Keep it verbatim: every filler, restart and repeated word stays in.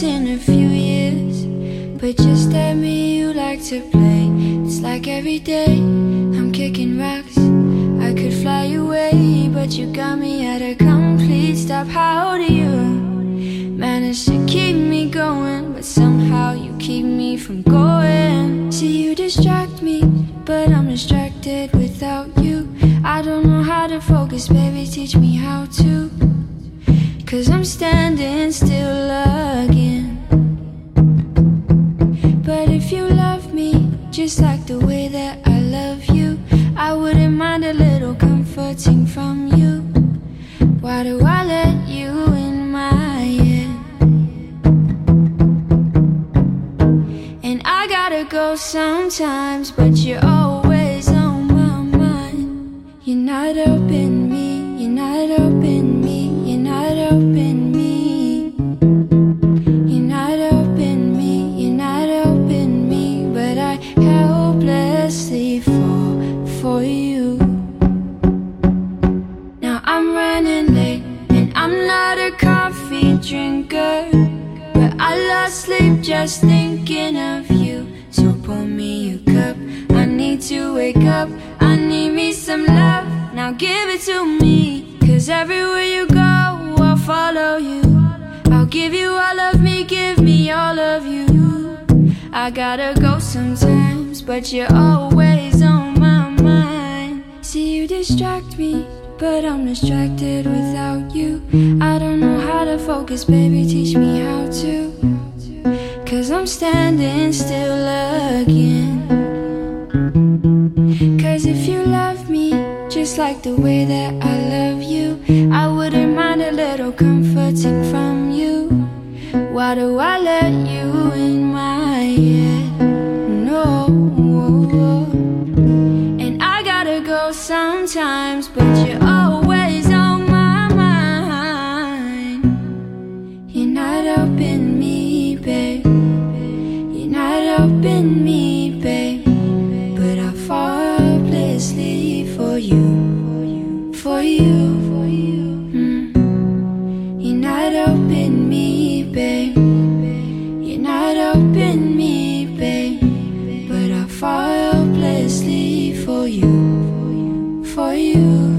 in a few years, but just at me you like to play. It's like every day I'm kicking rocks. I could fly away, but you got me at a complete stop. How do you manage to keep me going, but somehow you keep me from going? See, you distract me, but I'm distracted without you. I don't know how to focus, baby, teach me how to. Cause I'm standing still again. But if you love me just like the way that I love you, I wouldn't mind a little comforting from you. Why do I let you in my head? And I gotta go sometimes, but you're always on my mind. You're not helping me, you're not helping me, you're not helping me. You're not helping me, you're not helping me, but I helplessly fall for you. Now I'm running late, and I'm not a coffee drinker, but I lost sleep just thinking of you. So pour me a cup, I need to wake up, I need me some love. Now give it to me, cause everywhere you go I'll follow you. I'll give you all of me, give me all of you. I gotta go sometimes, but you're always on my mind. See, you distract me, but I'm distracted without you. I don't know how to focus, baby, teach me how to. Cause I'm standing still again. Cause if you love me just like the way that I love you, I wouldn't mind a little comforting from you. Why do I let you in my head? No. And I gotta go sometimes, but you're always on my mind. You're not helping me, babe. You're not helping me, babe. But I fall helplessly for you, for you, for you. Mm. You're not helping me, babe. You're not helping me, babe. But I fall helplessly for you, for you.